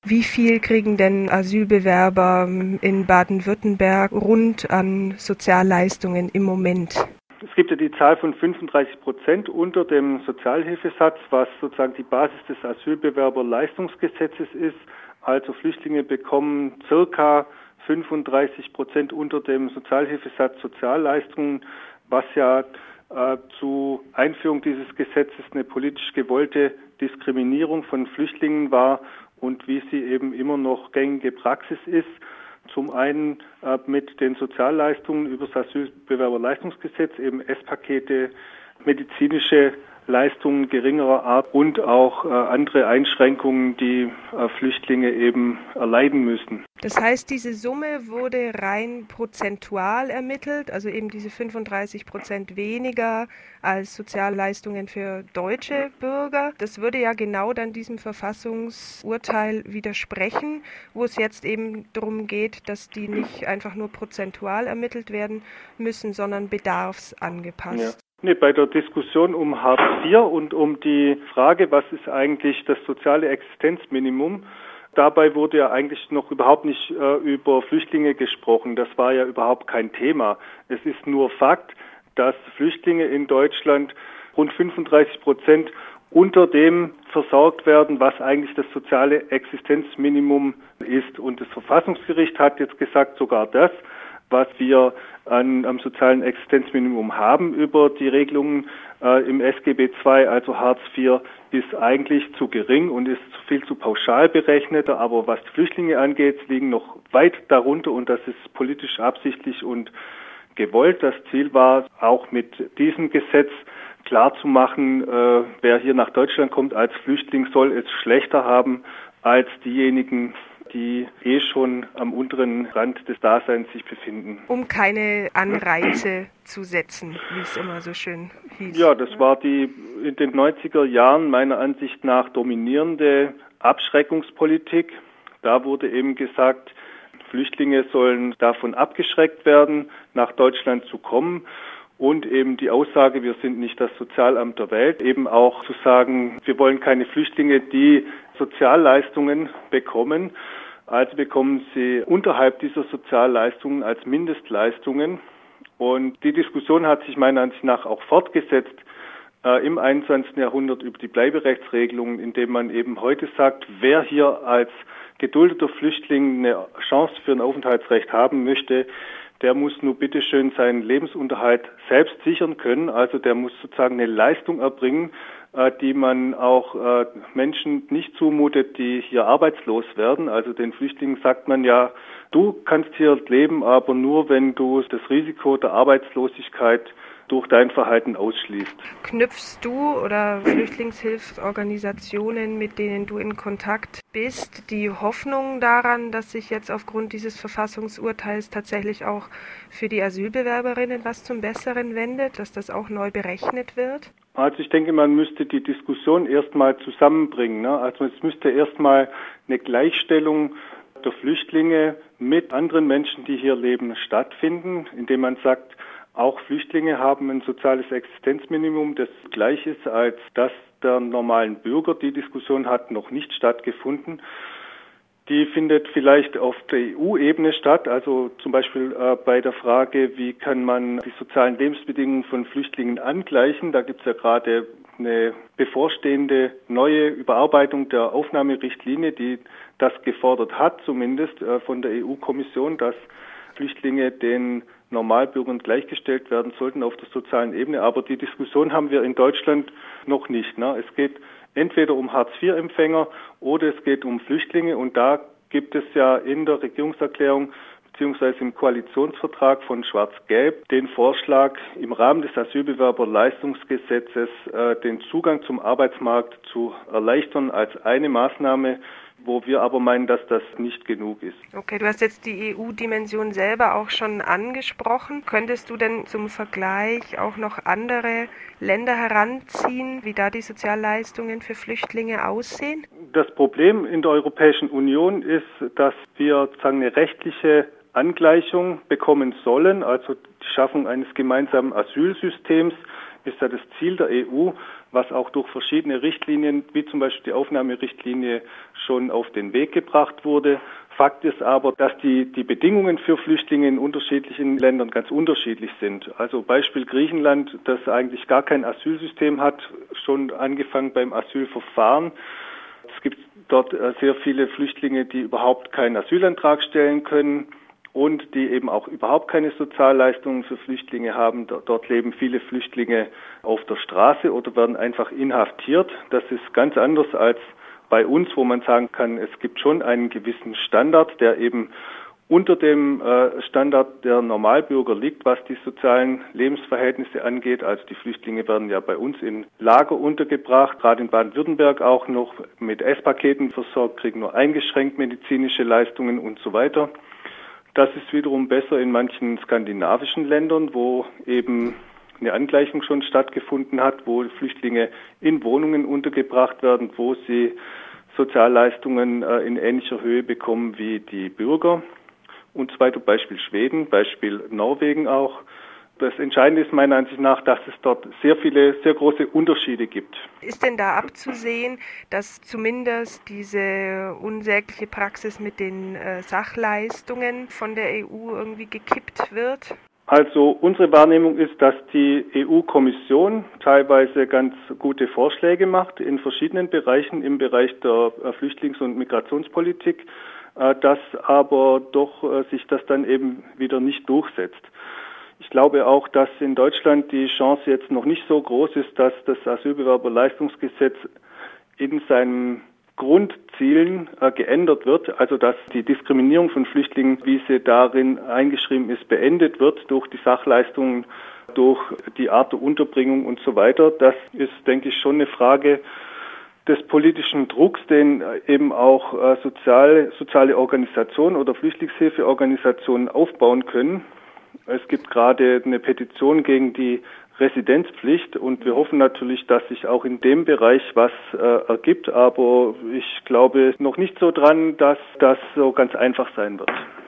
Wie viel kriegen denn Asylbewerber in Baden-Württemberg rund an Sozialleistungen im Moment? Es gibt ja die Zahl von 35% unter dem Sozialhilfesatz, was sozusagen die Basis des Asylbewerberleistungsgesetzes ist. Also Flüchtlinge bekommen circa 35% unter dem Sozialhilfesatz Sozialleistungen, was ja zu Einführung dieses Gesetzes eine politisch gewollte Diskriminierung von Flüchtlingen war und wie sie eben immer noch gängige Praxis ist. Zum einen mit den Sozialleistungen über das Asylbewerberleistungsgesetz, eben S-Pakete, medizinische Leistungen geringerer Art und auch andere Einschränkungen, die Flüchtlinge eben erleiden müssen. Das heißt, diese Summe wurde rein prozentual ermittelt, also eben diese 35% weniger als Sozialleistungen für deutsche Bürger. Das würde ja genau dann diesem Verfassungsurteil widersprechen, wo es jetzt eben darum geht, dass die nicht einfach nur prozentual ermittelt werden müssen, sondern bedarfsangepasst. Ja. Nee, bei der Diskussion um Hartz IV und um die Frage, was ist eigentlich das soziale Existenzminimum, dabei wurde ja eigentlich noch überhaupt nicht über Flüchtlinge gesprochen. Das war ja überhaupt kein Thema. Es ist nur Fakt, dass Flüchtlinge in Deutschland rund 35% unter dem versorgt werden, was eigentlich das soziale Existenzminimum ist. Und das Verfassungsgericht hat jetzt gesagt, sogar das, was wir am sozialen Existenzminimum haben über die Regelungen im SGB II, also Hartz IV, ist eigentlich zu gering und ist viel zu pauschal berechnet. Aber was die Flüchtlinge angeht, liegen noch weit darunter und das ist politisch absichtlich und gewollt. Das Ziel war auch mit diesem Gesetz klarzumachen, wer hier nach Deutschland kommt als Flüchtling, soll es schlechter haben als diejenigen, die schon am unteren Rand des Daseins sich befinden. Um keine Anreize zu setzen, wie es immer so schön hieß. Ja, das war die in den 90er Jahren meiner Ansicht nach dominierende Abschreckungspolitik. Da wurde eben gesagt, Flüchtlinge sollen davon abgeschreckt werden, nach Deutschland zu kommen. Und eben die Aussage, wir sind nicht das Sozialamt der Welt, eben auch zu sagen, wir wollen keine Flüchtlinge, die Sozialleistungen bekommen. Also bekommen sie unterhalb dieser Sozialleistungen als Mindestleistungen. Und die Diskussion hat sich meiner Ansicht nach auch fortgesetzt im 21. Jahrhundert über die Bleiberechtsregelungen, indem man eben heute sagt, wer hier als geduldeter Flüchtling eine Chance für ein Aufenthaltsrecht haben möchte, der muss nur bitteschön seinen Lebensunterhalt selbst sichern können. Also der muss sozusagen eine Leistung erbringen, die man auch Menschen nicht zumutet, die hier arbeitslos werden. Also den Flüchtlingen sagt man ja, du kannst hier leben, aber nur, wenn du das Risiko der Arbeitslosigkeit durch dein Verhalten ausschließt. Knüpfst du oder Flüchtlingshilfsorganisationen, mit denen du in Kontakt bist, die Hoffnung daran, dass sich jetzt aufgrund dieses Verfassungsurteils tatsächlich auch für die Asylbewerberinnen was zum Besseren wendet, dass das auch neu berechnet wird? Also ich denke, man müsste die Diskussion erstmal zusammenbringen. Also es müsste erstmal eine Gleichstellung der Flüchtlinge mit anderen Menschen, die hier leben, stattfinden, indem man sagt, auch Flüchtlinge haben ein soziales Existenzminimum, das gleich ist als das der normalen Bürger. Die Diskussion hat noch nicht stattgefunden. Die findet vielleicht auf der EU-Ebene statt, also zum Beispiel bei der Frage, wie kann man die sozialen Lebensbedingungen von Flüchtlingen angleichen. Da gibt es ja gerade eine bevorstehende neue Überarbeitung der Aufnahmerichtlinie, die das gefordert hat, zumindest von der EU-Kommission, dass Flüchtlinge den Normalbürgern gleichgestellt werden sollten auf der sozialen Ebene. Aber die Diskussion haben wir in Deutschland noch nicht. Es geht entweder um Hartz-IV-Empfänger oder es geht um Flüchtlinge. Und da gibt es ja in der Regierungserklärung beziehungsweise im Koalitionsvertrag von Schwarz-Gelb den Vorschlag, im Rahmen des Asylbewerberleistungsgesetzes den Zugang zum Arbeitsmarkt zu erleichtern als eine Maßnahme, wo wir aber meinen, dass das nicht genug ist. Okay, du hast jetzt die EU-Dimension selber auch schon angesprochen. Könntest du denn zum Vergleich auch noch andere Länder heranziehen, wie da die Sozialleistungen für Flüchtlinge aussehen? Das Problem in der Europäischen Union ist, dass wir sozusagen eine rechtliche Angleichung bekommen sollen, also die Schaffung eines gemeinsamen Asylsystems ist ja das Ziel der EU. was auch durch verschiedene Richtlinien, wie zum Beispiel die Aufnahmerichtlinie, schon auf den Weg gebracht wurde. Fakt ist aber, dass die Bedingungen für Flüchtlinge in unterschiedlichen Ländern ganz unterschiedlich sind. Also Beispiel Griechenland, das eigentlich gar kein Asylsystem hat, schon angefangen beim Asylverfahren. Es gibt dort sehr viele Flüchtlinge, die überhaupt keinen Asylantrag stellen können und die eben auch überhaupt keine Sozialleistungen für Flüchtlinge haben. Dort leben viele Flüchtlinge auf der Straße oder werden einfach inhaftiert. Das ist ganz anders als bei uns, wo man sagen kann, es gibt schon einen gewissen Standard, der eben unter dem Standard der Normalbürger liegt, was die sozialen Lebensverhältnisse angeht. Also die Flüchtlinge werden ja bei uns in Lager untergebracht, gerade in Baden-Württemberg auch noch mit Esspaketen versorgt, kriegen nur eingeschränkt medizinische Leistungen und so weiter. Das ist wiederum besser in manchen skandinavischen Ländern, wo eben eine Angleichung schon stattgefunden hat, wo Flüchtlinge in Wohnungen untergebracht werden, wo sie Sozialleistungen in ähnlicher Höhe bekommen wie die Bürger. Und zweiter Beispiel Schweden, Beispiel Norwegen auch. Das Entscheidende ist meiner Ansicht nach, dass es dort sehr große Unterschiede gibt. Ist denn da abzusehen, dass zumindest diese unsägliche Praxis mit den Sachleistungen von der EU irgendwie gekippt wird? Also unsere Wahrnehmung ist, dass die EU-Kommission teilweise ganz gute Vorschläge macht in verschiedenen Bereichen, im Bereich der Flüchtlings- und Migrationspolitik, dass aber doch sich das dann eben wieder nicht durchsetzt. Ich glaube auch, dass in Deutschland die Chance jetzt noch nicht so groß ist, dass das Asylbewerberleistungsgesetz in seinen Grundzielen geändert wird, also dass die Diskriminierung von Flüchtlingen, wie sie darin eingeschrieben ist, beendet wird durch die Sachleistungen, durch die Art der Unterbringung und so weiter. Das ist, denke ich, schon eine Frage des politischen Drucks, den eben auch soziale Organisationen oder Flüchtlingshilfeorganisationen aufbauen können. Es gibt gerade eine Petition gegen die Residenzpflicht und wir hoffen natürlich, dass sich auch in dem Bereich was ergibt, aber ich glaube noch nicht so dran, dass das so ganz einfach sein wird.